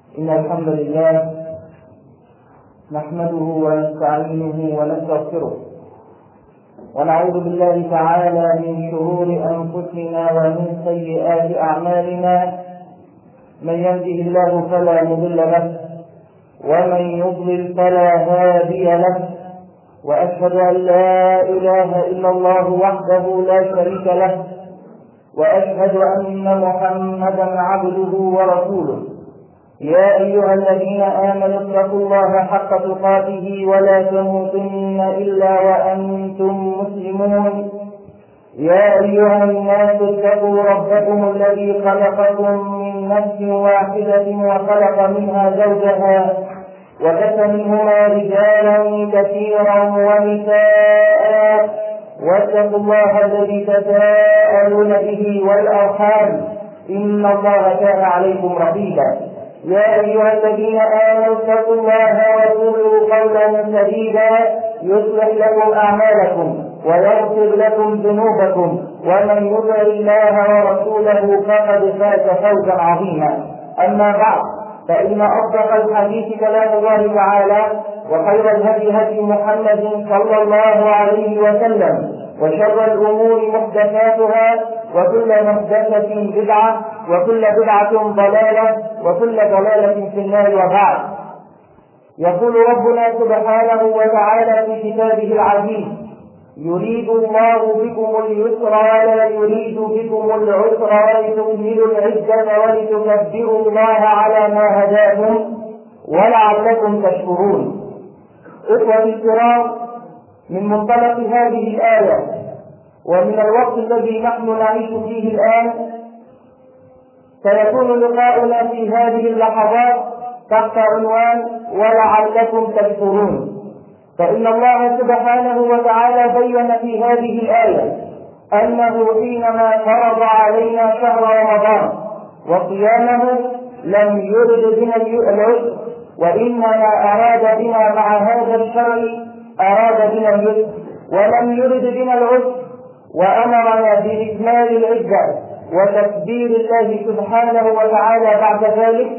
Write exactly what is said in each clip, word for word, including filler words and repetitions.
إن الحمد لله نحمده ونستعينه ونستغفره ونعوذ بالله تعالى من شرور أنفسنا ومن سيئات أعمالنا. من يهده الله فلا مضل له ومن يضلل فلا هادي له، وأشهد أن لا إله إلا الله وحده لا شريك له، وأشهد أن محمدا عبده ورسوله. يا أيها الذين آمنوا اتقوا الله حق تقاته ولا تموتن إلا وأنتم مسلمون. يا أيها الناس اتقوا ربكم الذي خلقكم من نفس واحدة وخلق منها زوجها وبث منهما رجالا كثيرا ونساء، واتقوا الله الذي تساءلون به والأرحام إن الله كان عليكم رقيبا. يا أيها الذين آمنوا اتقوا الله وقولوا قولا سديدا يصلح لكم أعمالكم ويغفر لكم ذنوبكم، ومن يطع الله ورسوله فقد فاز فوزا عظيما. أما بعد، فإن أصدق الحديث كلام الله تعالى، وخير الهدي هدي محمد صلى الله عليه وسلم، وشر الأمور محدثاتها، وكل محدثة بدعة، وكل بدعة ضلالة، وكل ضلالة في النار. وبعد، يقول ربنا سبحانه وتعالى في كتابه العزيز: يريد الله بكم اليسر ولا يريد بكم العسر ولتكملوا العدة ولتكبروا الله على ما هداكم ولعلكم تشكرون. إخوتي الكرام، من منطلق هذه الآية ومن الوقت الذي نحن نعيش فيه الآن، سيكون لقاؤنا في هذه اللحظات تحت عنوان ولعلكم تشكرون. فإن الله سبحانه وتعالى بين في هذه الآية أنه حينما فرض علينا شهر رمضان وصيامه لم يرد بنا العسر، وإنما أراد بنا مع هذا الشرع أراد بنا اليسر، ولم يرد بنا العسر، وأمرنا بإكمال العدة وتكبير الله سبحانه وتعالى بعد ذلك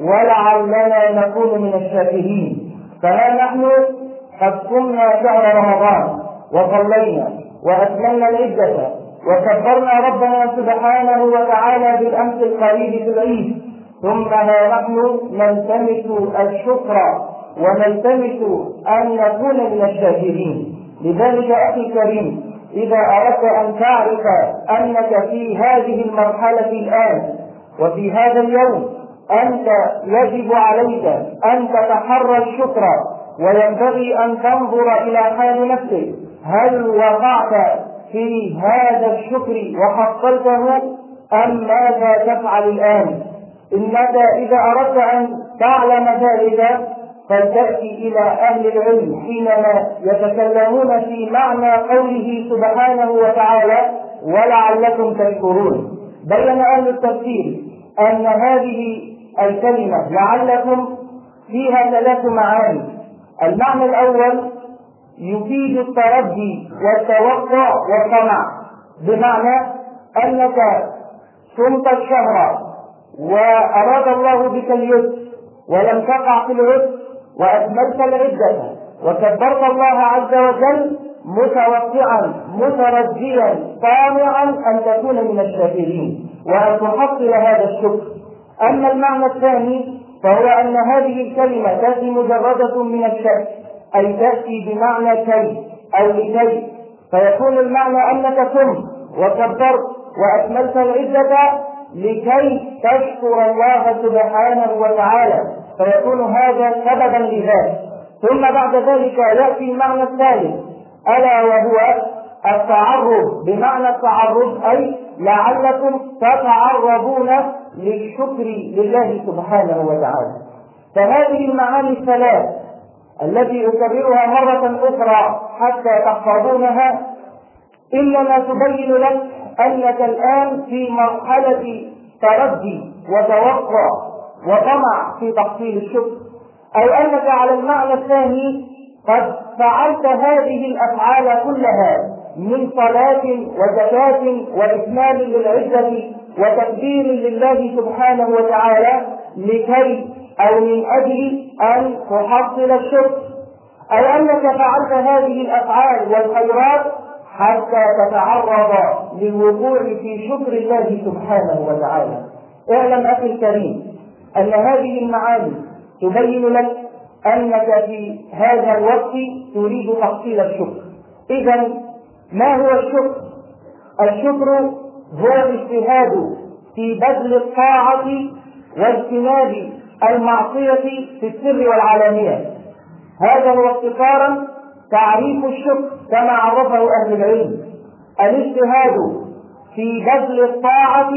ولعلنا نكون من الشاكرين. فها نحن قد صمنا شهر رمضان وصلينا وأكملنا العدة وكبرنا ربنا سبحانه وتعالى بالأمس القريب في العيد، ثم ها نحن نلتمس الشكر ونلتمس أن نكون من الشاكرين. لذلك أخي الكريم، إذا أردت أن تعرف أنك في هذه المرحلة الآن وفي هذا اليوم أنت يجب عليك أن تتحرى الشكر، وينبغي أن تنظر إلى حال نفسك، هل وقعت في هذا الشكر وحصلته أم ماذا تفعل الآن؟ إنك إذا أردت أن تعلم ذلك فلتأتي إلى أهل العلم حينما يتكلمون في معنى قوله سبحانه وتعالى ولعلكم تشكرون. بين أهل التفسير أن هذه الكلمة لعلكم فيها ثلاث معاني. المعنى الأول يفيد الترجي والتوقع والطمع، بمعنى أنك صمت الشهر وأراد الله بك اليسر ولم تقع في العسر وأكملت العدة وكبرت الله عز وجل متوقعا مترجيا طامعا أن تكون من الشاكرين وأن تحصل هذا الشكر. أما المعنى الثاني فهو أن هذه الكلمة تأتي مجردة من الشك، أي تأتي بمعنى كي أو لكي، فيكون المعنى أنك صمت وكبرت وأكملت العدة لكي تشكر الله سبحانه وتعالى، فيكون هذا سببا لذلك. ثم بعد ذلك يأتي المعنى الثالث ألا وهو التعرض، بمعنى التعرض أي لعلكم تتعرضون للشكر لله سبحانه وتعالى. فهذه المعاني الثلاث التي أكررها مرة أخرى حتى تحفظونها إنما تبين لك أنك الآن في مرحلة ترجي وتوقع وطمع في تحصيل الشكر، أو أنك على المعنى الثاني قد فعلت هذه الأفعال كلها من صلاة وزكاة وإكمال للعدة وتكبير لله سبحانه وتعالى لكي أو من أجل أن تحصل الشكر، أو أنك فعلت هذه الأفعال والخيرات حتى تتعرض للوقوع في شكر الله سبحانه وتعالى. اعلم أخي الكريم أن هذه المعاني تبين لك أنك في هذا الوقت تريد تحصيل الشكر. إذن ما هو الشكر؟ الشكر هو الاجتهاد في بذل الطاعة واجتناب المعصية في السر والعلانية. هذا هو اختصارا تعريف الشكر كما عرفه أهل العلم: الاجتهاد في بذل الطاعة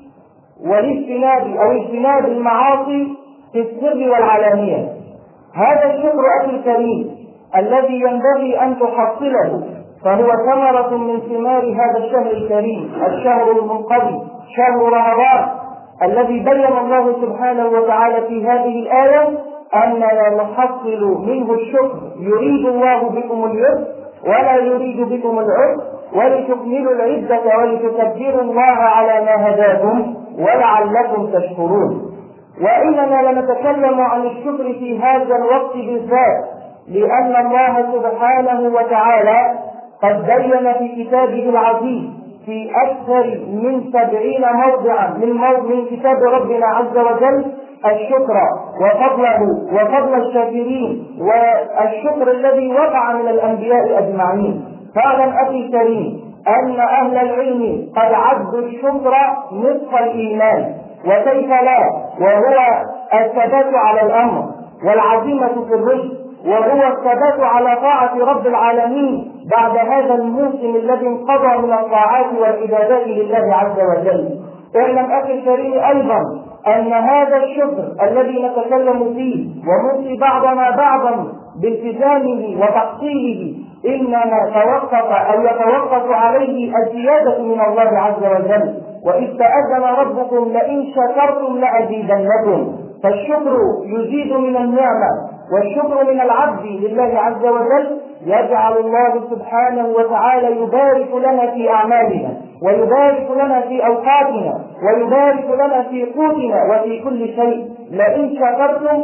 والاجتناب أو اجتناب المعاصي في السر والعلانية. هذا الشكر أخي الكريم الذي ينبغي أن تحصله، فهو ثمرة من ثمار هذا الشهر الكريم، الشهر المنقضي، شهر رمضان، الذي بين الله سبحانه وتعالى في هذه الآية أننا نحصل منه الشكر. يريد الله بكم اليسر ولا يريد بكم العسر ولتكملوا العدة ولتكبروا الله على ما هداكم ولعلكم تشكرون. وإننا لنتكلم عن الشكر في هذا الوقت بالذات، لأن الله سبحانه وتعالى قد بين في كتابه العزيز في أكثر من سبعين موضعا من, من كتاب ربنا عز وجل الشكر وفضله وفضل الشاكرين والشكر الذي وقع من الأنبياء أجمعين. فاعلم أخي الكريم أن أهل العلم قد عدوا الشكر نصف الإيمان، وكيف لا، وهو الثبات على الأمر والعزيمة في الرشد، وهو الثبات على طاعة رب العالمين بعد هذا الموسم الذي انقضى من الطاعات والعبادات لله عز وجل. اعلم أخي الكريم أيضا أن هذا الشكر الذي نتكلم فيه ونوصي بعضنا بعضا بالتزامه وتحصيله إنما توقف أو يتوقف عليه الزيادة من الله عز وجل. وإذ تأذن ربكم لئن شكرتم لأزيدنكم. فالشكر يزيد من النعمة، والشكر من العبد لله عز وجل يجعل الله سبحانه وتعالى يبارك لنا في أعمالنا، ويبارك لنا في أوقاتنا، ويبارك لنا في قوتنا وفي كل شيء. لئن شكرتم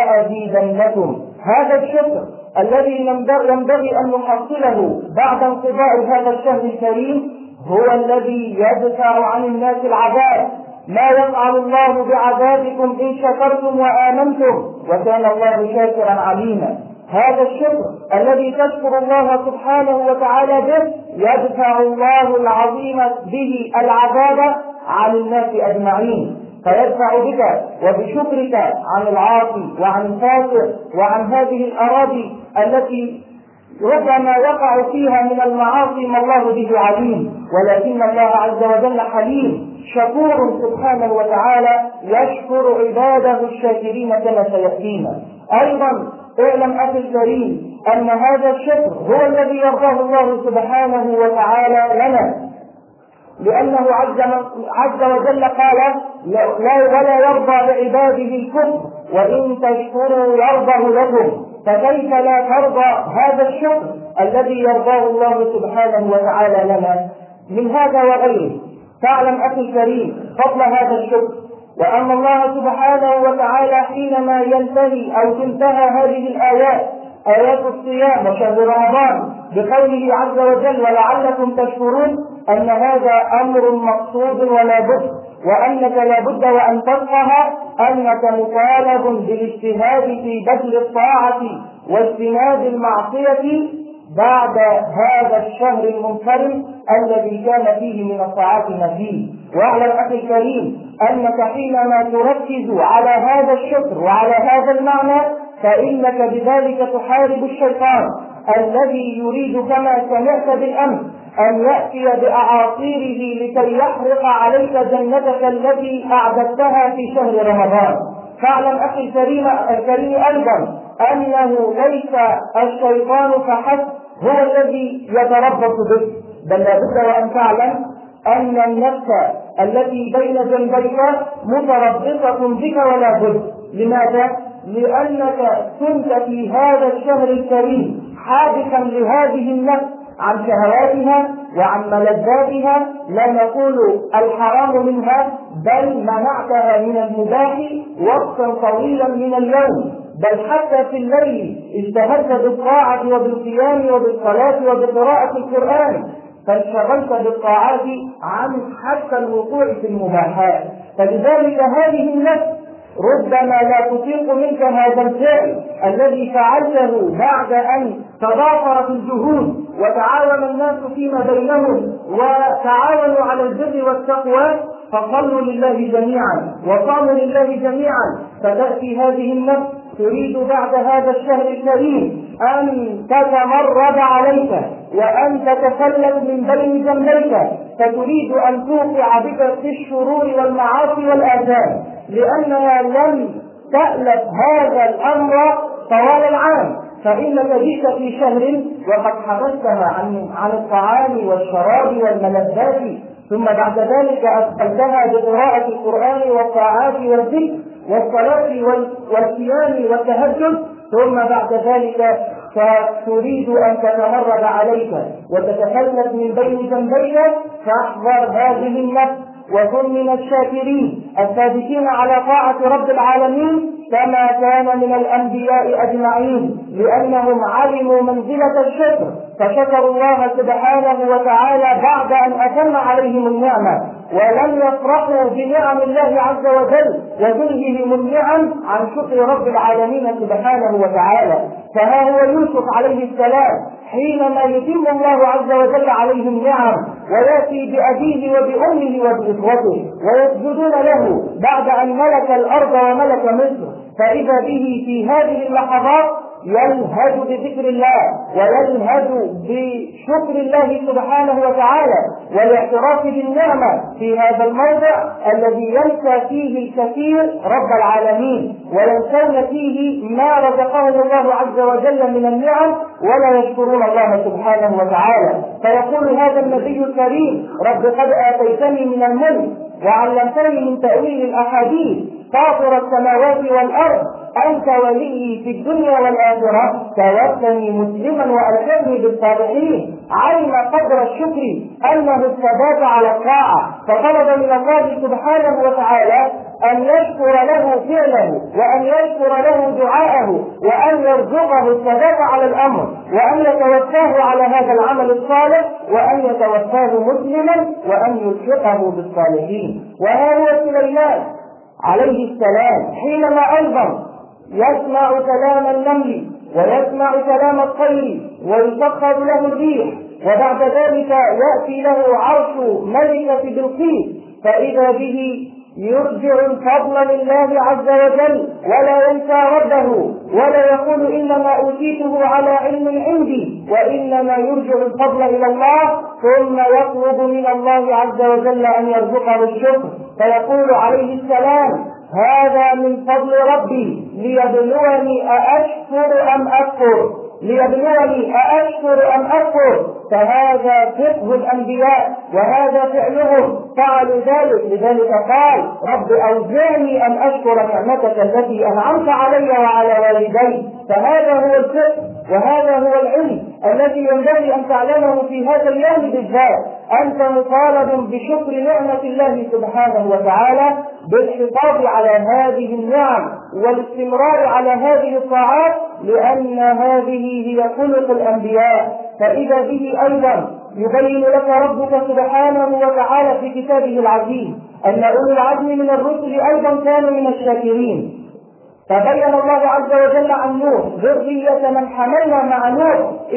لأزيدنكم. هذا الشكر الذي ينبغي أن نحصله بعد انقضاء هذا الشهر الكريم هو الذي يدفع عن الناس العذاب. ما يفعل الله بعذابكم إن شكرتم وآمنتم وكان الله شاكرا عليما. هذا الشكر الذي تشكر الله سبحانه وتعالى به يدفع الله العظيم به العذاب عن الناس أجمعين، فيدفع بك وبشكرك عن العاصي وعن الفاسق وعن هذه الأراضي التي ربما يقع فيها من المعاصي ما الله به عليم، ولكن الله عز وجل حليم شكور سبحانه وتعالى يشكر عباده الشاكرين كما سيأتينا. أيضا اعلم أخي الكريم أن هذا الشكر هو الذي يرضاه الله سبحانه وتعالى لنا، لأنه عز وجل قال لا ولا يرضى لعباده الكفر وإن تشكروا يرضه لكم. فكيف لا ترضى هذا الشكر الذي يرضاه الله سبحانه وتعالى لنا من هذا وغيره؟ تعلم أخي الكريم فضل هذا الشكر، وأن الله سبحانه وتعالى حينما ينتهي أو تنتهى هذه الآيات آيات الصيام وشهر رمضان بقوله عز وجل ولعلكم تشكرون، أن هذا أمر مقصود ولا بد، وأنك لا بد وأن تفقه أنك مطالب بالاجتهاد في بذل الطاعة واجتناب المعصية بعد هذا الشهر المنكرم الذي كان فيه من الطاعات مزيد. واعلم أخي الكريم أنك حينما تركز على هذا الشكر وعلى هذا المعنى فإنك بذلك تحارب الشيطان الذي يريد كما سمعت بالأمس أن يأتي بأعاصيره لكي يحرق عليك جنتك التي أعددتها في شهر رمضان. فاعلم أخي الكريم الكريم أيضا أنه ليس الشيطان فحسب هو الذي يتربص بك، بل لابد وأن تعلم أن النفس التي بين جنبيك متربصة بك ولا بد. لماذا؟ لأنك كنت في هذا الشهر الكريم حادثا لهذه النفس عن شهواتها وعن ملذاتها، لا نقول الحرام منها، بل منعتها من المباح وقتا طويلا من اليوم، بل حتى في الليل اجتهدت بالطاعة وبالقيام وبالصلاة وبقراءة القرآن، فانشغلت بالطاعات عن حتى الوقوع في المباحات. فلذلك هذه النفس ربما لا تطيق منك هذا الفعل الذي فعلته بعد أن تضافرت الجهود وتعاون الناس فيما بينهم وتعاونوا على البر والتقوى، فصلوا لله جميعا وصاموا لله جميعا، فتأتي هذه النفس تريد بعد هذا الشهر الكريم أن تتمرد عليك وأن تتسلل من بين جنبيك، فتريد أن توقع بك في الشرور والمعاصي والآثام، لأنها لم تألف هذا الأمر طوال العام. فإنك جئت في شهر وقد حبستها عن عن الطعام والشراب والملذات، ثم بعد ذلك أثقلتها بقراءة القرآن والطاعات والذكر والصلاة والصيام والتهجد، ثم بعد ذلك فتريد أن تتمرد عليك وتتفلت من بين جنبيك. فاحذر هذه النفس وكن من الشاكرين الثابتين على طاعة رب العالمين كما كان من الأنبياء أجمعين، لأنهم علموا منزلة الشكر فشكروا الله سبحانه وتعالى بعد أن أتم عليهم النعمة، ولم يفرحوا بنعم الله عز وجل وتلههم النعم عن شكر رب العالمين سبحانه وتعالى. فها هو يوسف عليه السلام حينما يتم الله عز وجل عليه النعم ويأتي بأبيه وبأمه وبإخوته ويسجدون له بعد أن ملك الأرض وملك مصر، فإذا به في هذه اللحظات يلهج بذكر الله ويلهج بشكر الله سبحانه وتعالى والاعتراف بالنعمة في هذا الموضع الذي ينسى فيه الكثير رب العالمين وينسون فيه ما رزقهم الله عز وجل من النعم ولا يشكرون الله سبحانه وتعالى. فيقول هذا النبي الكريم: رب قد آتيتني من الملك وعلمتني من تأويل الأحاديث فاطر السماوات والأرض أنت ولي في الدنيا والآخرة توفني مسلما وألحقني بالصالحين. علم قدر الشكر أنه الثبات على الطاعة، فطلب من الله سبحانه وتعالى أن يشكر له فعله وأن يشكر له دعاءه وأن يرزقه الثبات على الأمر وأن يتوفاه على هذا العمل الصالح وأن يتوفاه مسلما وأن يلحقه بالصالحين. وها هو سليمان عليه السلام حينما أيضا يسمع كلام النمل ويسمع كلام الطير ويسخر له الريح، وبعد ذلك يأتي له عرش ملكة بلقيس، فإذا به يرجع الفضل لله عز وجل ولا ينسى ربه ولا يقول إنما أوتيته على علم عندي، وإنما يرجع الفضل إلى الله ثم يطلب من الله عز وجل أن يرزقه الشكر، فيقول عليه السلام: هذا من فضل ربي ليبلوني أأشكر أم أكفر ليبلوني أأشكر أم أكفر. فهذا فقه الأنبياء وهذا فعلهم، فعلوا ذلك. لذلك قال: رب أوزعني أن أشكر نعمتك التي أنعمت علي وعلى والدي. فهذا هو الفقه وهذا هو العلم الذي ينبغي أن تعلمه في هذا اليوم بالذات. أنت مطالب بشكر نعمة الله سبحانه وتعالى بالحفاظ على هذه النعم والاستمرار على هذه الطاعات، لأن هذه هي خلق الأنبياء. فإذا به أيضا يبين لك ربك سبحانه وتعالى في كتابه العزيز أن أولي العزم من الرسل أيضا كانوا من الشاكرين. فبين الله عز وجل عن نوح ذرية من حملنا مع نوح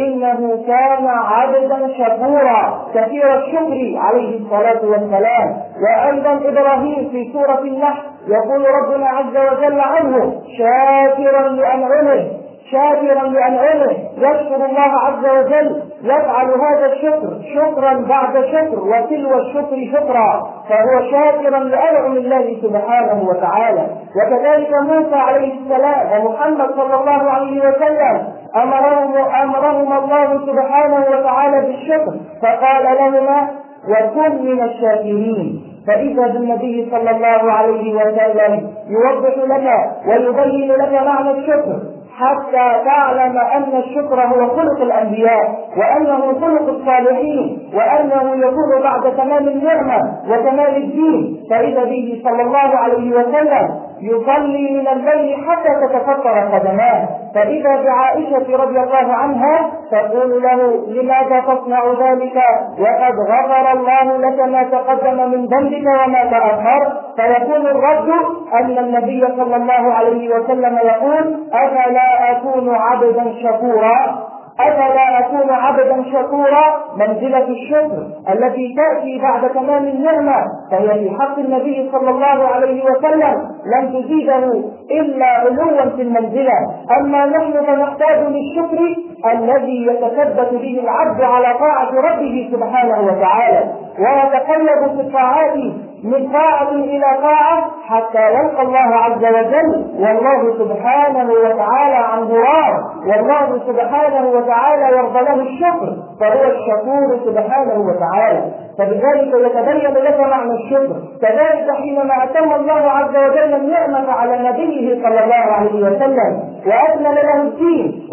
إنه كان عبدا شكورا كثير الشكر عليه الصلاة والسلام. وأيضا إبراهيم في سورة النحل يقول ربنا عز وجل عنه: شاكرا لأنعمه شاكرا لأنعمه يشكر الله عز وجل، يفعل هذا الشكر شكرا بعد شكر وتلو الشكر شكرا، فهو شاكرا لأنعم الله سبحانه وتعالى. وكذلك موسى عليه السلام ومحمد صلى الله عليه وسلم أمرهم, أمرهم الله سبحانه وتعالى بالشكر، فقال لهما: وكن من الشاكرين. فإذا بالنبي صلى الله عليه وسلم يوضح لك ويبين لك معنى الشكر، حتى تعلم أن الشكر هو خلق الأنبياء، وأنه خلق الصالحين، وأنه يكون بعد تمام النعمة وتمام الدين. فإذا به صلى الله عليه وسلم يصلي من الليل حتى تتفطر قدماه، فإذا بعائشة رضي الله عنها تقول له: لماذا تصنع ذلك وقد غفر الله لك ما تقدم من ذنبك وما تأخر؟ فيكون الرد أن النبي صلى الله عليه وسلم يقول: أفلا أكون عبدا شكورا؟ أفلا أكون عبدا شكورا؟ منزلة الشكر التي تأتي بعد تمام النعمة فهي في حق النبي صلى الله عليه وسلم لم تزيده إلا علوا في المنزلة. أما نحن فنحتاج للشكر الذي يتثبت به العبد على طاعة ربه سبحانه وتعالى، ويتقلب في الطاعات من طاعة إلى طاعة حتى يلقى الله عز وجل، والله سبحانه وتعالى عنه راض، والله سبحانه وتعالى يرضى له الشكر، فهو الشكور سبحانه وتعالى. فبذلك يتبين لك معنى الشكر. كذلك حينما أتم الله عز وجل النعمة على نبيه صلى الله عليه وسلم وأكمل له الدين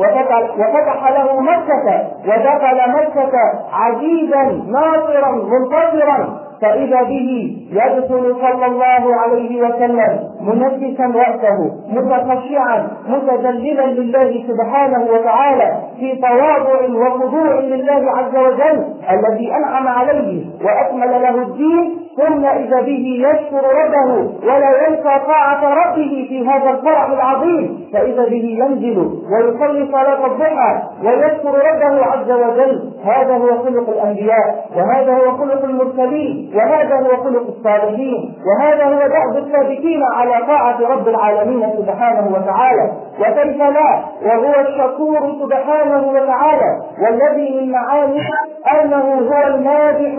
وفتح له مكة ودخل مكة عزيزا ناصرا منتصرا، فإذا به يدخل صلى الله عليه وسلم منكسا رأسه متخشعا متذللا لله سبحانه وتعالى في تواضع وخضوع لله عز وجل الذي أنعم عليه وأكمل له الدين، ثم إذا به يشكر ربه ولا ينسى طاعة ربه في هذا الفرح العظيم، فإذا به ينزل ويصلي صلاة الضحى ويشكر ربه عز وجل. هذا هو خلق الأنبياء، وهذا هو خلق المرسلين، وهذا هو خلق الصالحين، وهذا هو دأب الثابتين على طاعة رب العالمين سبحانه وتعالى. وكيف لا وهو الشكور سبحانه وتعالى، والذي من معانيه أنه هو المادح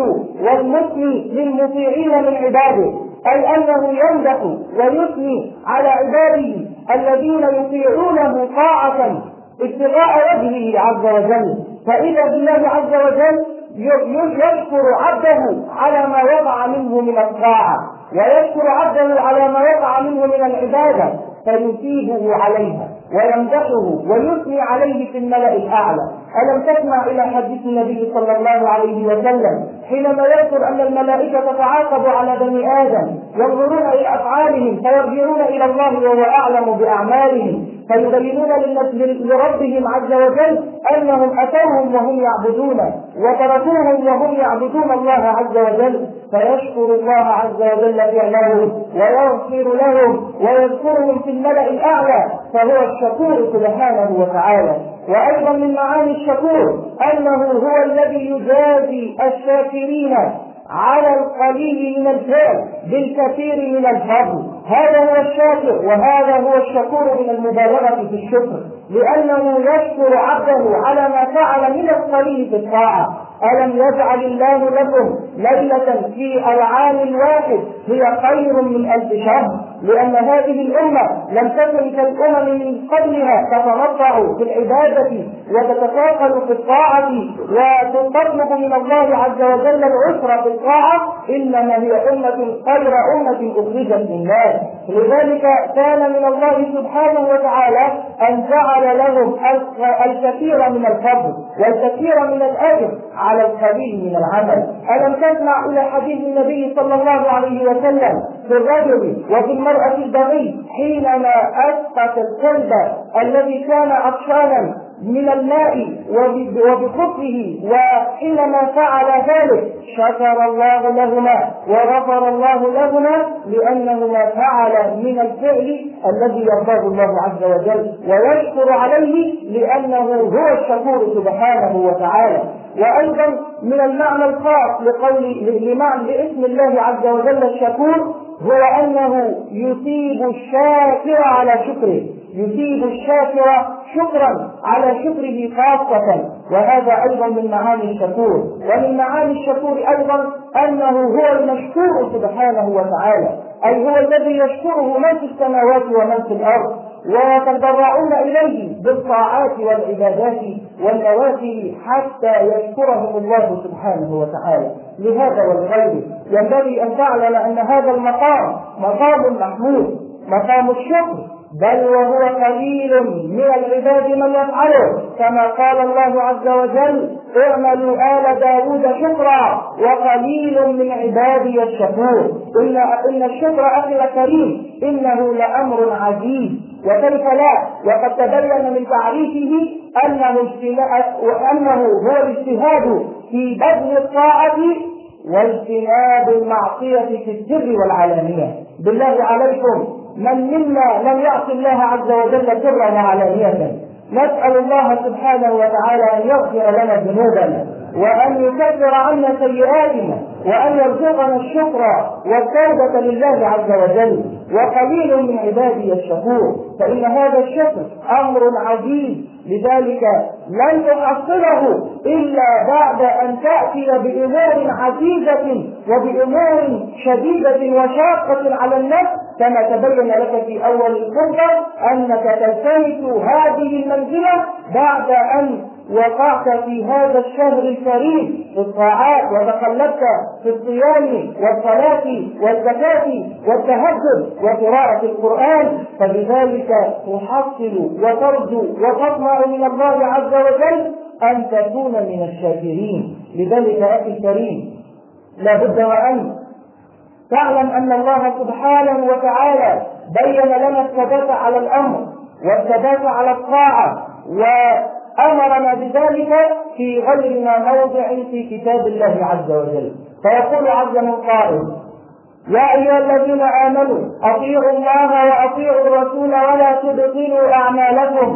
والمثني للمطيعين من عباده، أي أنه يمدح ويثني على عباده الذين يطيعونه طاعة ابتغاء وجهه عز وجل. فإذا بالله عز وجل يشكر عبده على ما وقع منه من الطاعة، ويشكر عبده على ما وقع منه من العبادة، فيثيبه عليها ويمدحه ويثني عليه في الملأ الأعلى. ألم تسمع إلى حديث النبي صلى الله عليه وسلم حينما يذكر أن الملائكة تتعاقب على بني آدم ينظرون إلى أفعالهم فيرجعون إلى الله وهو أعلم بأعمالهم، فيبينون لربهم عز وجل أنهم أتوهم وهم يعبدونه وتركوهم وهم يعبدون الله عز وجل، فيشكر الله عز وجل فعلهم ويغفر لهم ويذكرهم في الملأ الأعلى، فهو الشكور سبحانه وتعالى. وأيضا من معاني الشكور أنه هو الذي يجازي الشاكرين على القليل من الفعل بالكثير من الفضل. هذا هو الشاكر، وهذا هو الشكور من المبالغة في الشكر، لأنه يشكر عبده على ما فعل من القليل في الطاعة. ألم يجعل الله لكم ليلة في العام الواحد هي خير من ألف شهر؟ لأن هذه الأمة لم تكن كالأمم من قبلها تتنطع في العبادة وتتفاقل في الطاعة وتطلب من الله عز وجل العسر في الطاعة، إنما هي أمة خير أمة أخرجت للناس. لذلك كان من الله سبحانه وتعالى أن جعل لهم الكثير من الفضل والكثير من الأجر على القليل من العمل. ألم تسمع إلى حديث النبي صلى الله عليه وسلم في الرجل وفي المرأة البغي حينما أسقط الكلب الذي كان عطشانا من الماء وبخفه، وحينما فعل ذلك شكر الله لهما وغفر الله لهما لأنهما فعل من الفعل الذي يرضاه الله عز وجل، ويشكر عليه لأنه هو الشكور سبحانه وتعالى. وأيضا من المعنى الخاص لقول لمعنى لاسم الله عز وجل الشكور هو أنه يثيب الشاكر على شكره، يثيب الشاكر شكرا على شكره خاصة، وهذا أيضا من معاني الشكور. ومن معاني الشكور أيضا أنه هو المشكور سبحانه وتعالى، أي هو الذي يشكره من في السماوات ومن في الأرض، ويتضرعون إليه بالطاعات والعبادات والنوافل حتى يشكرهم الله سبحانه وتعالى. لهذا ولغيره ينبغي أن تعلم أن هذا المقام مقام محمود، مقام الشكر، بل وهو قليل من العباد من يفعله، كما قال الله عز وجل: اعملوا آل داود شكرا وقليل من عبادي الشكور. إن, إن الشكر أخي الكريم إنه لأمر عزيز، وكيف لا، وقد تبين من تعريفه أنه, وأنه هو الاجتهاد في بذل الطاعة واجتناب المعصية في السر والعلانية. بالله عليكم، من منا لم يعص الله عز وجل سرا وعلانية؟ نسأل الله سبحانه وتعالى أن يغفر لنا ذنوبنا وأن يكفر عنا سيئاتنا وأن يرزقنا الشكر والتوبة لله عز وجل. وقليل من عبادي الشكور، فإن هذا الشكر أمر عزيز، لذلك لن تحصله إلا بعد أن تأتي بأمور عزيزة وبأمور شديدة وشاقة على النفس، كما تبين لك في أول الخطبة أنك تلتمس هذه المنزلة بعد أن وقعت في هذا الشهر الكريم في الطاعات وتقلبت في الصيام والصلاة والزكاة والتهجد وقراءة القرآن، فبذلك تحصل وترجو وتطمع من الله عز وجل أن تكون من الشاكرين. لذلك أخي الكريم، لا بد وأن تعلم أن الله سبحانه وتعالى بين لنا الثبات على الأمر والثبات على الطاعة، وأمرنا بذلك في غير ما موضع في كتاب الله عز وجل. فيقول عز من قائل: يا أيها الذين آمنوا أطيعوا الله وأطيعوا الرسول ولا تبطلوا أعمالكم.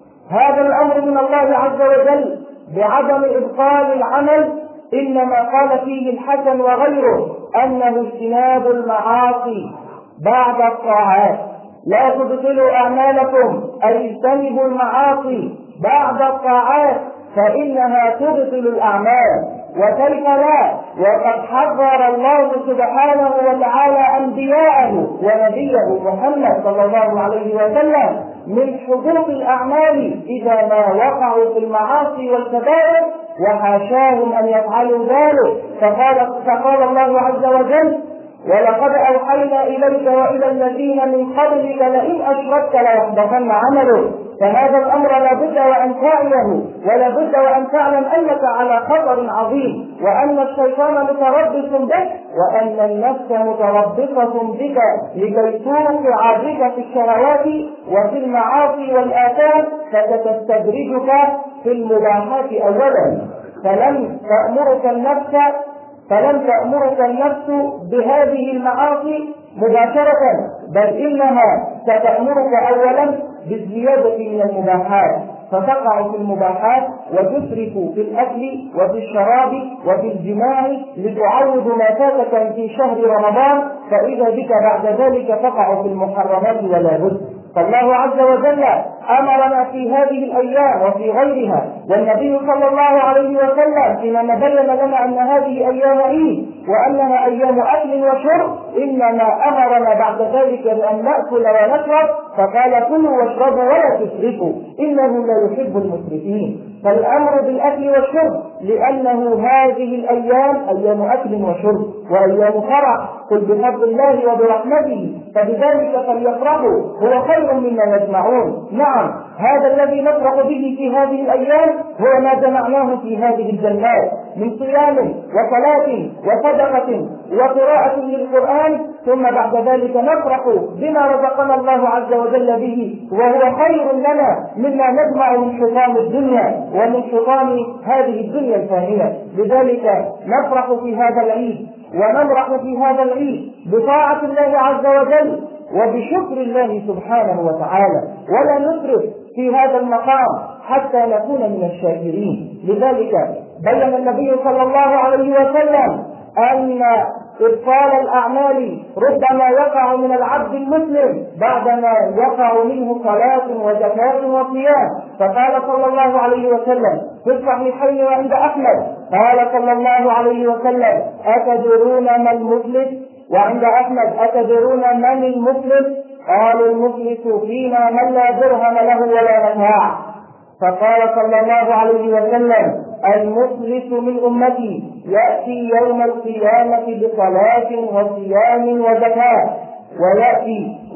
هذا الأمر من الله عز وجل بعدم إبطال العمل إنما قال فيه الحسن وغيره أنه اجتناب المعاصي بعد الطاعات. لا تبطلوا أعمالكم أي اجتنبوا المعاصي بعد الطاعات فإنها تبطل الأعمال. وكيف لا، وقد حذر الله سبحانه وتعالى أنبياءه ونبيه محمد صلى الله عليه وسلم من حدوث الأعمال إذا ما وقعوا في المعاصي والكبائر، وحاشاهم أن يفعلوا ذلك. فقال, فقال الله عز وجل: ولقد أوحينا إليك وإلى الذين من قبلك لئن أشركت ليحبطن عملك. فهذا الأمر لا بد وأن تعيه، ولا بد وأن تعلم أنك على خطر عظيم، وأن الشيطان متربص بك، وأن النفس متربصة بك لكي توقع بك في الشهوات وفي المعاصي والآثام فتستدرجك في المباحات أولا. فلم تأمرك النفس فلم تأمرك النفس بهذه المعاصي مباشرة، بل إنها ستأمرك أولا بالزيادة من المباحات، فتقع في المباحات وتسرف في الأكل وفي الشراب وفي الجماع لتعوض ما فاتك في شهر رمضان، فإذا بك بعد ذلك تقع في المحرمات ولا بد. فالله عز وجل أمرنا في هذه الأيام وفي غيرها، والنبي صلى الله عليه وسلم حينما بين لنا أن هذه أيام عيد وأنها أيام أكل وشرب إنما أمرنا بعد ذلك بأن نأكل ونشرب، فقال: كلوا واشربوا ولا تسرفوا إنه لا يحب المسرفين. فالأمر بالأكل والشرب لأنه هذه الأيام أيام أكل وشرب وأيام فرح، قل بفضل الله وبرحمته فبذلك فليفرحوا هو خير مما يجمعون. نعم، هذا الذي نفرح به في هذه الأيام هو ما جمعناه في هذه الجنات من صيام وصلاة وصدقة وقراءة للقرآن، ثم بعد ذلك نفرح بما رزقنا الله عز وجل به، وهو خير لنا مما نجمع من حطام الدنيا ومن حطام هذه الدنيا الفانية. لذلك نفرح في هذا العيد ونمرح في هذا العيد بطاعة الله عز وجل وبشكر الله سبحانه وتعالى، ولا نسرف في هذا المقام حتى نكون من الشاكرين. لذلك بين النبي صلى الله عليه وسلم أن إبطال الأعمال ربما يقع من العبد المسلم بعدما يقع منه صلاة وزكاة وصيام. فقال صلى الله عليه وسلم في الصحيحين وعند أحمد، قال صلى الله عليه وسلم: أتدرون ما المفلس؟ وعند أحمد: أتدرون من المفلس؟ قالوا: المفلس فينا من لا درهم له ولا متاع. فقال صلى الله عليه وسلم: المفلس من أمتي يأتي يوم القيامة بصلاة وصيام وزكاة، ويأتي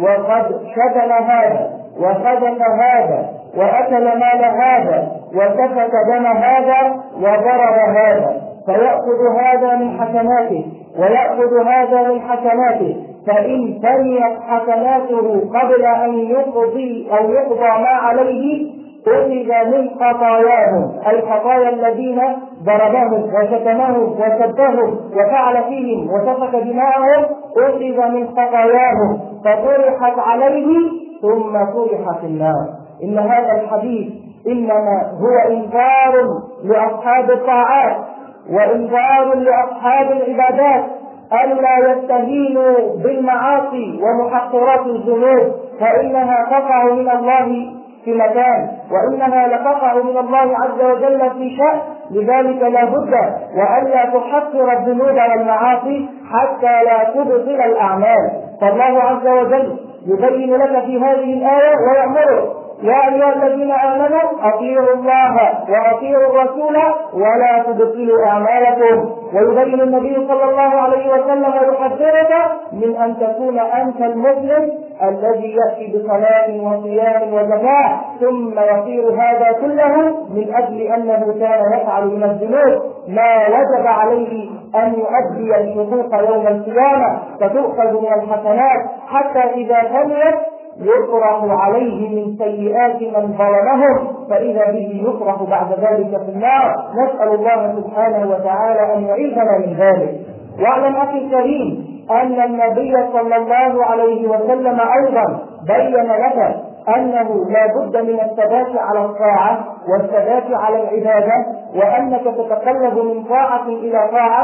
وقد شتم هذا وخذف هذا وأكل مال هذا وسفك دم هذا وضرب هذا، فيأخذ هذا من حسناته ويأخذ هذا من حسناته، فإن فنيت حسناته قبل أن يقضي أو يقضى ما عليه أخذ من خطاياهم، أي خطايا الذين ضربهم وشتمهم وسبهم وفعل فيهم وسفك دماءهم، أخذ من خطاياهم فطرحت عليه ثم طرح في النار. إن هذا الحديث إنما هو إنذار لأصحاب الطاعات وإنذار لأصحاب العبادات ألا يستهينوا بالمعاصي ومحقرات الذنوب، فإنها تقع من الله في مكان وإنها لتقع من الله عز وجل في شأن، لذلك لا بد وألا تحقر الذنوب والمعاصي حتى لا تبطل الأعمال. فالله عز وجل يبين لك في هذه الآية ويأمرك: يا أيها الذين آمنوا أطيعوا الله وأطيعوا الرسول ولا تبطلوا أعمالكم. ويبين النبي صلى الله عليه وسلم ويحذرك من أن تكون أنت المسلم الذي يأتي بصلاة وصيام وزكاة ثم يصير هذا كله من أجل أنه كان يفعل من الذنوب ما وجب عليه أن يؤدي الحقوق يوم القيامة فتؤخذ من الحسنات، حتى إذا فنيت يطرح عليه من سيئات من ظلمهم فإذا به يطرح بعد ذلك في النار. نسأل الله سبحانه وتعالى أن يعيذنا من ذلك. واعلم أخي الكريم أن النبي صلى الله عليه وسلم أيضا بين لك أنه لا بد من الثبات على الطاعة والثبات على العبادة، وأنك تتقلب من طاعة إلى طاعة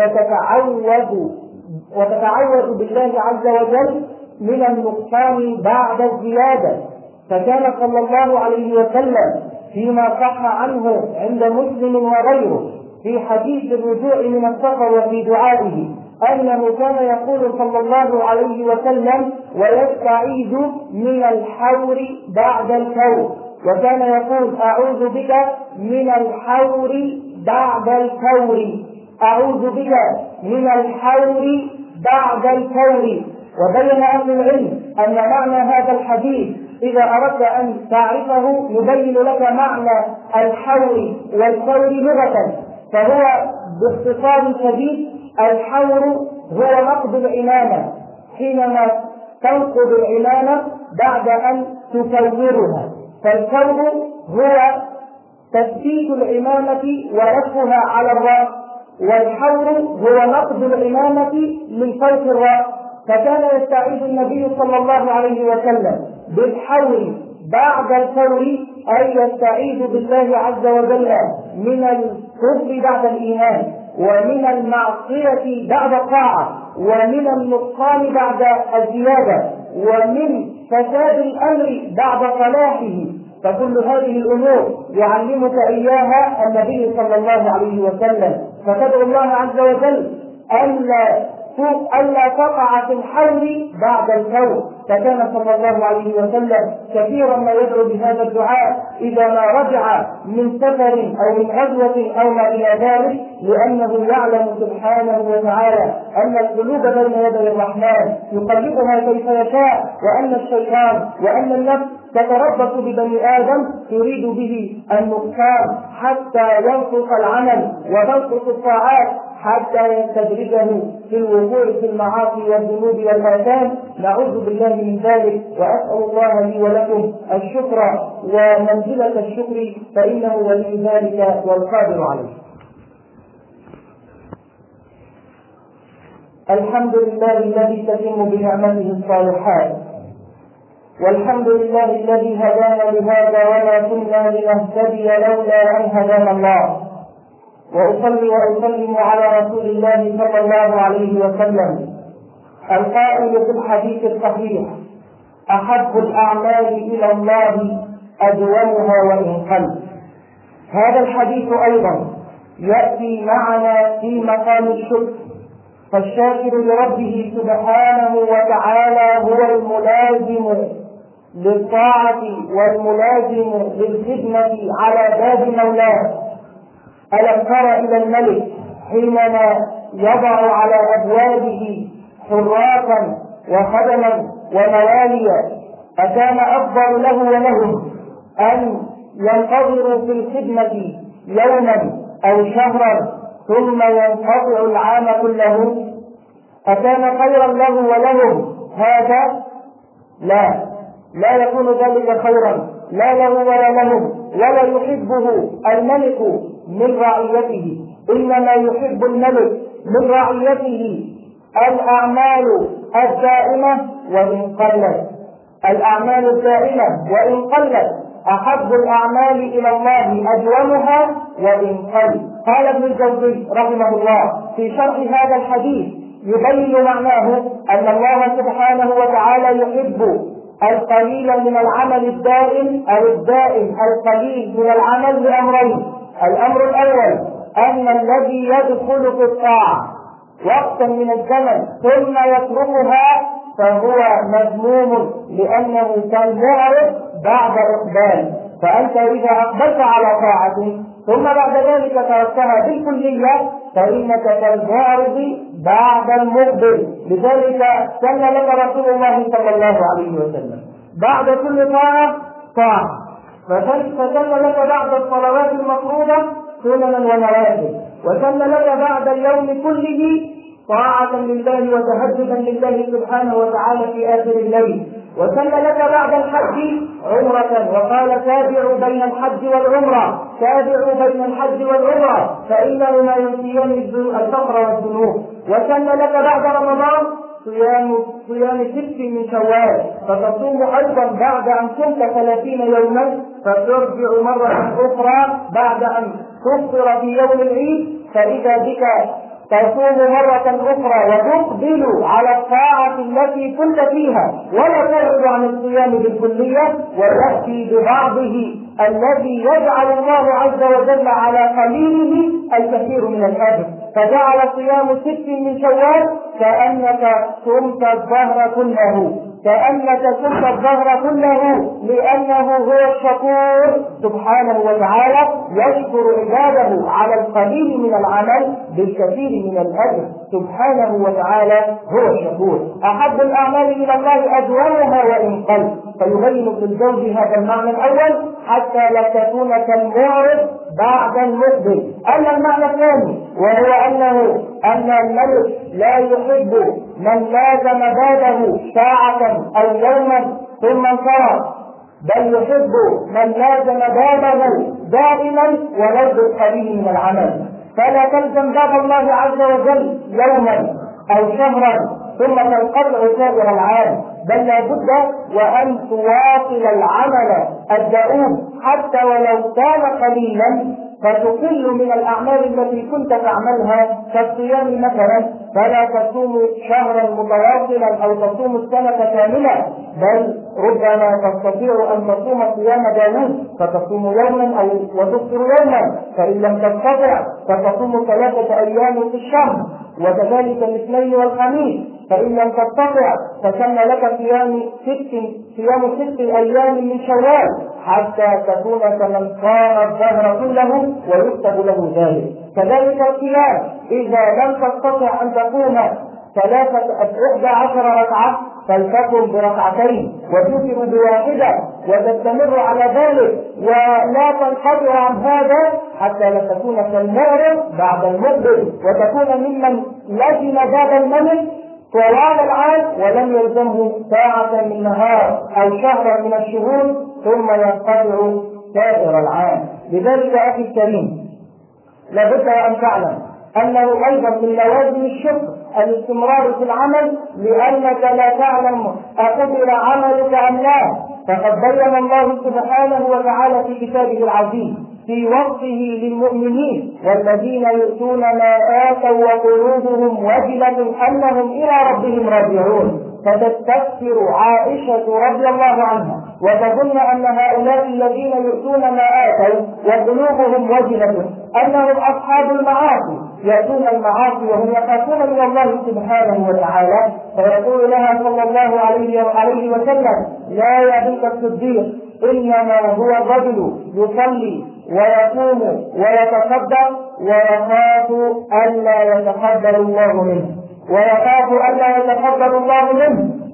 وتتعوذ وتتعوذ بالله عز وجل من النقصان بعد الزيادة. فكان صلى الله عليه وسلم فيما صح عنه عند مسلم وغيره في حديث الرجوع من السفر وفي دعائه أنه كان يقول صلى الله عليه وسلم: ويستعيذ من الحور بعد الكور، وكان يقول: أعوذ بك من الحور بعد الكور، أعوذ بك من الحور بعد الكور. وبين أهل العلم أن معنى هذا الحديث إذا أردت أن تعرفه يبين لك معنى الحور والكور لغة، فهو باختصار شديد الحور هو نقض العمامة، حينما تنقض العمامة بعد أن تكورها، فالكور هو تثبيت العمامة ولفها على الرأس، والحور هو نقض العمامة من فوق الرأس. فكان يستعيذ النبي صلى الله عليه وسلم بالحور بعد الكور، أي يستعيذ بالله عز وجل من الكفر بعد الإيمان ومن المعصية بعد الطاعة ومن النقصان بعد الزيادة ومن فساد الأمر بعد صلاحه. فكل هذه الأمور يعلمك إياها النبي صلى الله عليه وسلم، فتدعو الله عز وجل ألا ألا تقع في الحور بعد الكور. فكان صلى الله عليه وسلم كثيرا ما يدعو بهذا الدعاء إذا ما رجع من سفر أو من غزوة أو ما إلى ذلك، لأنه يعلم سبحانه وتعالى أن القلوب بين يدي الرحمن يقلبها كيف يشاء، وأن الشيطان وأن النفس تتربص ببني آدم تريد به النقصان حتى ينقص العمل وتنقص الطاعات حتى يستدرجه في الوقوع في المعاصي والذنوب والآثام. نعوذ بالله من ذلك، وأسأل الله لي ولكم الشكر ومنزلة الشكر فإنه ولي ذلك والقادر عليه. الحمد لله الذي تتم بنعمته الصالحات، والحمد لله الذي هدانا لهذا وما كنا لنهتدي لولا أن هدانا الله. وأصلي وأسلم على رسول الله صلى الله عليه وسلم القائل في الحديث الصحيح: أحب الأعمال إلى الله أدومها وإن قل. هذا الحديث أيضا يأتي معنا في مقام الشكر، فالشاكر لربه سبحانه وتعالى هو الملازم للطاعة والملازم للخدمة على باب مولاه. ألم تر إلى الملك حينما يضع على أبوابه حراسا وخدما وموالي، أكان أفضل له ولهم أن ينتظروا في الخدمة يوما أو شهرا ثم ينقطع العام كله؟ أكان خيرا له ولهم هذا؟ لا، لا يكون ذلك خيرا لا له ولا لهم، ولا يحبه الملك من رعيته، إنما يحب الملك من رعيته الأعمال الدائمة وإن قلت، الأعمال الدائمة وإن قلت، أحب الأعمال إلى الله أدومها وإن قل. قال ابن الجوزي رحمه الله في شرح هذا الحديث يبين معناه أن الله سبحانه وتعالى يحب القليل من العمل الدائم أو الدائم القليل من العمل لأمرين. الأمر الأول أن الذي يدخل في الطاعة وقتا من الزمن ثم يتركها فهو مذموم لأنه كالمعرض بعد إقبال، فأنت إذا أقبلت على طاعة ثم بعد ذلك تركتها بالكلية فإنك كالمعرض بعد المقبل. لذلك سن لك رسول الله صلى الله عليه وسلم بعد كل طاعة طاعة، فسن لك بعد الصلوات المفروضة سننا ونوافل، وسن لك بعد اليوم كله طاعة لله وتهجدا لله سبحانه وتعالى في آخر الليل، وسن لك بعد الحج عمرة، وقال تابعوا بين الحج والعمرة، تابعوا بين الحج والعمرة فإنهما ينسيان الفقر والذنوب. وسن لك بعد رمضان صيام صيام ست من شوال، فتصوم أيضا بعد أن صمت ثلاثين يوما، فترجع مرة أخرى بعد أن تفطر في يوم العيد، فإذا بك تصوم مرة أخرى وتقبل على الطاعة التي كنت فيها ولا تبعد عن الصيام بالكلية، وتأتي ببعضه الذي يجعل الله عز وجل على قليله الكثير من الأجر، فجعل صيام ست من شوال كأنك صمت الظهر كله، كأنك صمت الظهر كله، لأنه هو الشكور سبحانه وتعالى يشكر عباده على القليل من العمل بالكثير من الأجر، سبحانه وتعالى هو الشكور. أحب الأعمال إلى الله أدومها وإن قل، فيبين ابن الجوزي هذا المعنى الأول حتى لا تكون كالمعرض بعد المقبل. أما المعنى الثاني وهو أنه أن الملك لا يحب من لازم بابه ساعة أو يوما ثم انصرف، بل يحب من لازم بابه دائما ولو بالقليل من العمل. فلا تلزم باب الله عز وجل يوما أو شهرا ثم تنقطع سائر العام، بل لا بد وأن تواصل العمل الدؤوب حتى ولو كان قليلا، فتقل من الأعمال التي كنت تعملها كالصيام مثلا، فلا تصوم شهرا متواصلا أو تصوم السنة كاملة، بل ربما تستطيع أن تصوم صيام داوود فتصوم يوما أو وتفطر يوما، فإن لم تستطع فتصوم ثلاثة أيام في الشهر، وكذلك الاثنين والخميس، فإن لم تستطع فسن لك صيام ست صيام ست أيام من شوال حتى تكون كمن صام الدهر كله ويكتب له ذلك. كذلك القيام إذا لم تستطع أن تقوم ثلاثة إحدى عشر ركعة فلتقم بركعتين وتوتر بواحدة وتستمر على ذلك ولا تنقطع عن هذا حتى لا تكون كالمعرض بعد المقبل، وتكون ممن لزم باب الملك طوال العام ولم يلزمه ساعة من نهار أو شهرا من الشهور ثم ينقطع سائر العام. لذلك أخي الكريم لابد أن تعلم أنه أيضا من لوازم الشكر الاستمرار في العمل، لأنك لا تعلم أقدر عملك أم لا. فقد بين الله سبحانه وتعالى في كتابه العزيز في وصفه للمؤمنين والذين يؤتون ما آتوا وقلوبهم وجلة أنهم إلى ربهم راجعون، فتستغفر عائشة رضي الله عنها وتظن أن هؤلاء الذين يؤتون ما آتوا وقلوبهم وجلة أنهم أصحاب المعاصي، يأتون المعاصي وهم يخافون من الله سبحانه وتعالى، فيقول لها صلى الله عليه وسلم: لا يا بنت الصديق، إنما هو الرجل يصلي ويقوم ويتصدق ويخاف ألا يتقبل الله منه ويخاف ألا يتقبل الله منه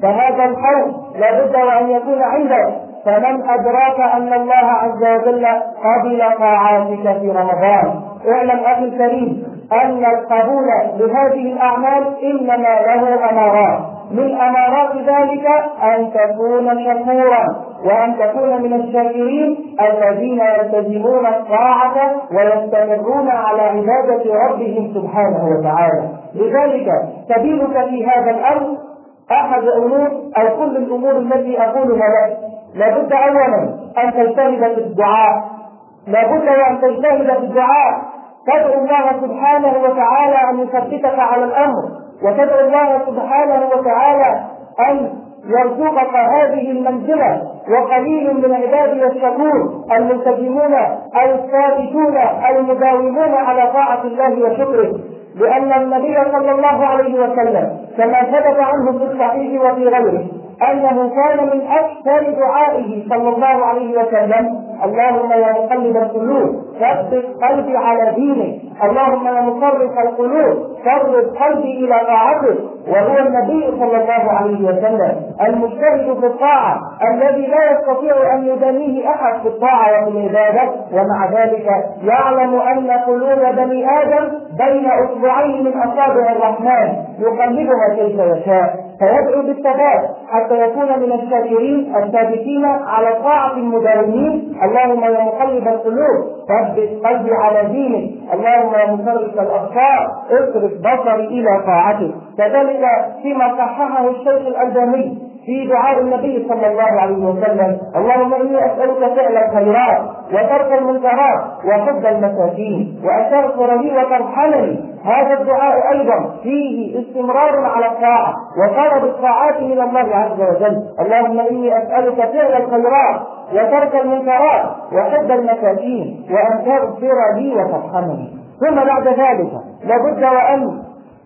فهذا الخوف لابد وأن يكون عندك. فمن أدراك أن الله عز وجل قبل طاعاتك في رمضان؟ اعلم أخي الكريم أن القبول لهذه الأعمال إنما له أمارات، من أمارات ذلك أن تكون شكورا وأن تكون من الشاكرين الذين يلتزمون الطاعة ويستمرون على عبادة ربهم سبحانه وتعالى. لذلك سبيلك في هذا الأمر أحد أمور أو كل الأمور التي أقولها لك، لابد أولا أن تجتهد في الدعاء، لابد أن تجتهد في الدعاء، تدعو الله سبحانه وتعالى أن يثبتك على الأمر، وتدعو الله سبحانه وتعالى أن يرزقك هذه المنزلة. وقليل من عبادي الشكور الملتزمون الثابتون المداومون على طاعة الله وشكره، لأن النبي صلى الله عليه وسلم كما ثبت عنه في الصحيح وفي غيره أنه كان من أكثر دعائه صلى الله عليه وسلم: اللهم يا مقلب القلوب ثبت قلبي على دينك، اللهم يا مصرف القلوب صرف قلبي إلى طاعتك. وهو النبي صلى الله عليه وسلم المجتهد في الطاعة الذي لا يستطيع أن يدانيه أحد في الطاعة وفي العبادة، ومع ذلك يعلم أن قلوب بني آدم بين أصبعين من أصابع الرحمن يقلبها كيف يشاء، فيدعو بالثبات حتى يكون من الشاكرين الثابتين على الطاعة المداومين. اللهم يا مقلب القلوب ثبت قلبي على دينك، اللهم يا مصرف الأبصار اصرف بصري إلى طاعتك. كذلك فيما صححه الشيخ الألباني في دعاء النبي صلى الله عليه وسلم: اللهم إني أسألك فعل الخيرات وترك المنكرات وحب المساكين وأن تغفر لي وترحمني. هذا الدعاء أيضا فيه استمرار على الطاعة وطلب الطاعات من الله عز وجل. اللهم إني أسألك فعل الخيرات وترك المنكرات وحب المساكين وأن تغفر لي وترحمني. ثم بعد ذلك لابد وأن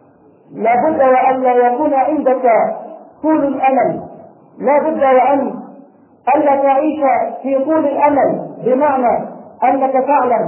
لابد وأن لا يكون عندك طول الأمل، لابد وأن ألا تعيش في طول الأمل، بمعنى أنك تعلم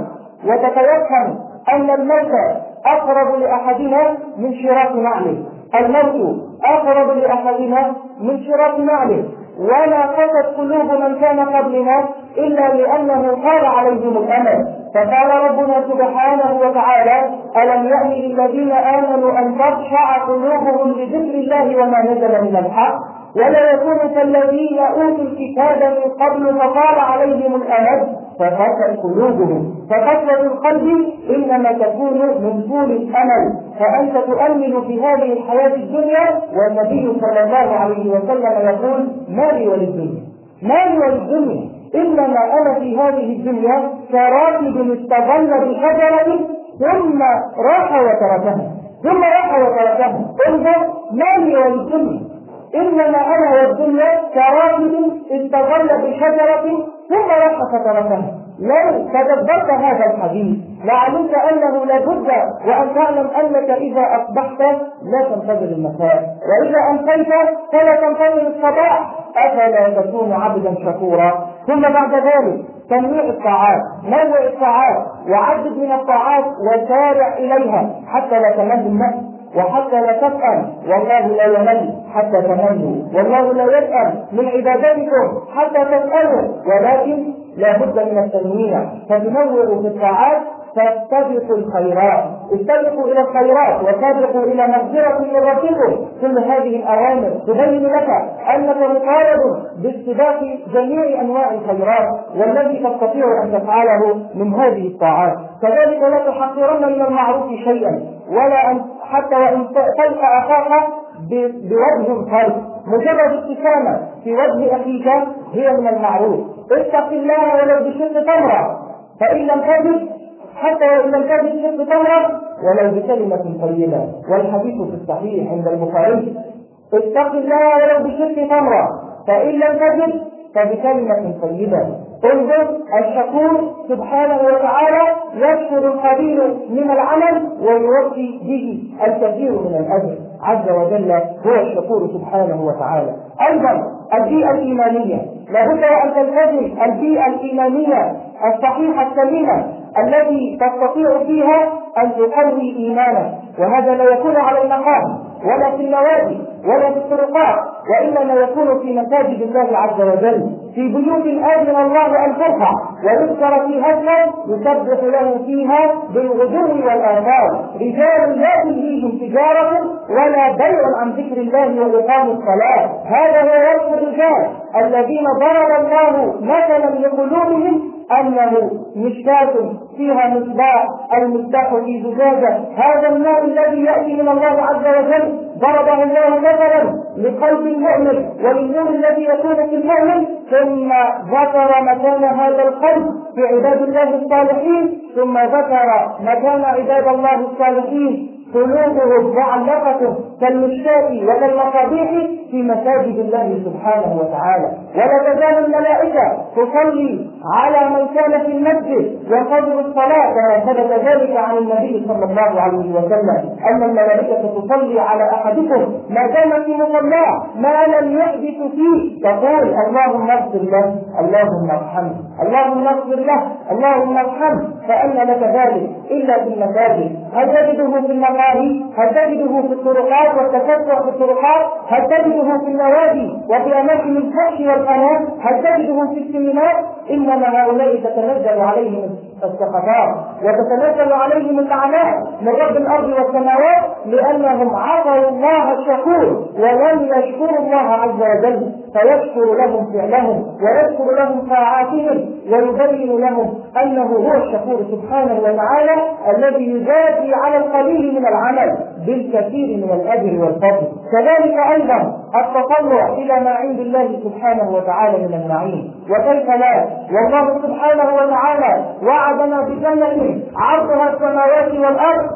وتتيقن أن الموت أقرب لأحدنا من شراك نعله، الموت أقرب لأحدنا من شراك نعله. ولا قست قلوب من كان قبلنا إلا لأنه طال عليهم الأمل. فقال ربنا سبحانه وتعالى: ألم يأن للذين آمنوا أن تخشع قلوبهم لذكر الله وما نزل من الحق ولا يكونوا كالذين أوتوا الكتاب من قبل فطال عليهم الأمد فقست قلوبهم. فقسوة القلب إنما تكون من طول الأمل، فأنت تؤمل في هذه الحياة الدنيا، والنبي صلى الله عليه وسلم يقول: مالي وللدنيا، مالي وللدنيا، إنما أنا في هذه الدنيا كراكب استظل بشجرة ثم راح وتركها، ثم راح وتركها. انظر، مالي وللدنيا، إنما أنا والدنيا كراكب استظل بشجرة ثم راح فتركها. لو تدبرت هذا الحديث لعلمت أنه لابد وأن تعلم أنك إذا أصبحت لا تنتظر المساء، وإذا أمسيت فلا تنتظر الصباح. أفلا تكون عبدا شكورا؟ ثم بعد ذلك تنويع الطاعات، نوع الطاعات وعدد من الطاعات وسارع إليها حتى لا تمل النفس وحتى لا تسأل. والله لا يمل حتى تملوا، والله لا يسأل من عبادتكم حتى تسألوا، ولكن لا بد من التنويع. فتنوعوا في الطاعات فاستبقوا الخيرات، استبقوا إلى الخيرات وسابقوا إلى مغفرة من ربكم. كل هذه الأوامر تبين لك أنك مطالب باستباق جميع أنواع الخيرات والذي تستطيع أن تفعله من هذه الطاعات. كذلك لا تحقرن من المعروف شيئا، ولا أن حتى وإن تلقى أخاك بوجه خير، مجرد ابتسامة في وجه أخيك هي من المعروف. اتق الله ولو بشق تمرة، فإن لم تجد حتى وإن لم تجد شق تمرة ولو بكلمة طيبة. والحديث في الصحيح عند البخاري: اتق الله ولو بشق تمرة، فإن لم تجد فبكلمة طيبة. انظر، الشكور سبحانه وتعالى يشكر القليل من العمل ويوفي به الكثير من الأجر عز وجل، هو الشكور سبحانه وتعالى. أيضا البيئة الإيمانية، لابد أن تلتزم البيئة الإيمانية الصحيحة السليمة التي تستطيع فيها أن تقوي إيمانك، وهذا لا يكون على المقام ولا في النوادي ولا في الطرقات، وإنما يكون في مساجد الله عز وجل، في بيوت آذن الله أن ترفع ويذكر فيها اسمه يسبح له فيها بالغدو والآثار، رجال لا تلهيهم تجارة ولا بيع عن ذكر الله وإقام الصلاة. هذا هو وصف الرجال الذين ضرب الله مثلا لقلوبهم أنه مشكاة فيها مصباح، المصباح في زجاجة. هذا الماء الذي يأتي من الله عز وجل ضربه الله مثلا لقلب المؤمن وللنور الذي يكون في المؤمن، ثم ذكر مكان هذا القلب في عباد الله الصالحين، ثم ذكر مكان عباد الله الصالحين قلوبهم معلقة كالمشكاة وكالمصابيح في مساجد الله سبحانه وتعالى. ولا تزال الملائكة تصلي على من كان في المسجد ينتظر الصلاة، كما ثبت ذلك عن النبي صلى الله عليه وسلم أن الملائكة تصلي على أحدكم ما دام في مصلاه ما لم يحدث فيه، تقول اللهم اغفر له، اللهم ارحمه، اللهم اغفر له، اللهم ارحمه. فأن لك ذلك إلا في المساجد؟ هل تجده في المقاهي؟ هل تجده في الطرقات والتفسح في الطرقات؟ هل تجده في النوادي وفي أماكن الفحش والقناة؟ هل تجده في السينمات؟ إنما هؤلاء تتنزل عليهم السقطات وتتنزل عليهم اللعنات من رب الأرض والسماوات، لأنهم عصوا الله الشكور ولم يشكروا الله عز وجل، فيشكر لهم فعلهم ويشكر لهم طاعاتهم ويبين لهم أنه هو الشكور سبحانه وتعالى الذي يجازي على القليل من العمل بالكثير من الأجر والفضل. كذلك أيضا التطلع إلى ما عند الله سبحانه وتعالى من النعيم، وكيف لا، والله سبحانه وتعالى وعدنا بجنة عرضها السماوات والأرض،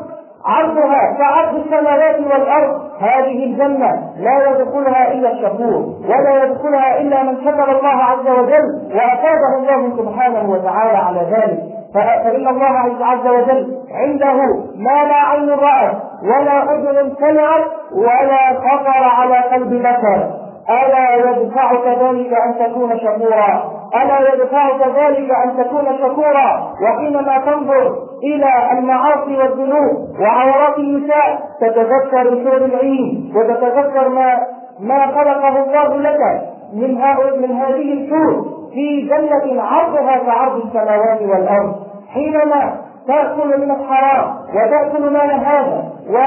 عرضها كعرض السماوات والأرض. هذه الجنة لا يدخلها إلا الشكور ولا يدخلها إلا من شكر الله عز وجل وأفاده الله سبحانه وتعالى على ذلك. فإن الله عز وجل عنده ما لا عين رأت ولا أذن سمعت ولا خطر على قلب بشر. ألا يدفعك ذلك أن تكون شكورا، ألا يدفعك ذلك أن تكون شكورا. وحينما تنظر إلى المعاصي والذنوب وعورات النساء تتذكر شر العين وتتذكر ما ما خلقه الله لك من, من هذه الحور في جنة عرضها كعرض السماوات والأرض. حينما تأكل من الحرام وتأكل مال هذا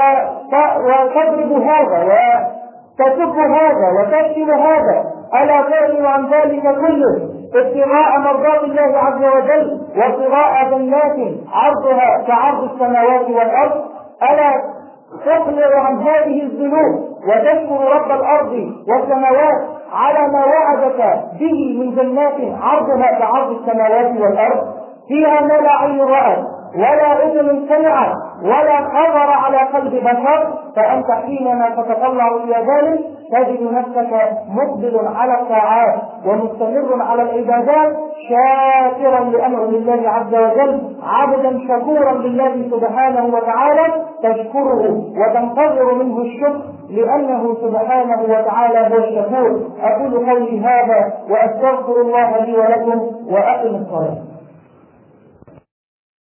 وتضرب هذا وتسب هذا وتشتم هذا، ألا تعلم عن ذلك كله ابتغاء مرضات الله عز وجل وابتغاء جنات عرضها كعرض السماوات والأرض؟ ألا تقلع عن هذه الذنوب وتشكر رب الأرض والسماوات على ما وعدك به من جنات عرضها كعرض السماوات والأرض فيها ما لا عين رأت ولا أذن سمعت ولا خطر على قلب بشر؟ فأنت حينما تتطلع إلى ذلك تجد نفسك مقبل على الطاعات ومستمر على العبادات شاكرا لأمر الله عز وجل، عبدا شكورا لله سبحانه وتعالى، تشكره وتنتظر منه الشكر لأنه سبحانه وتعالى هو الشكور. أقول قولي هذا وأستغفر الله لي ولكم وأقم الصلاة.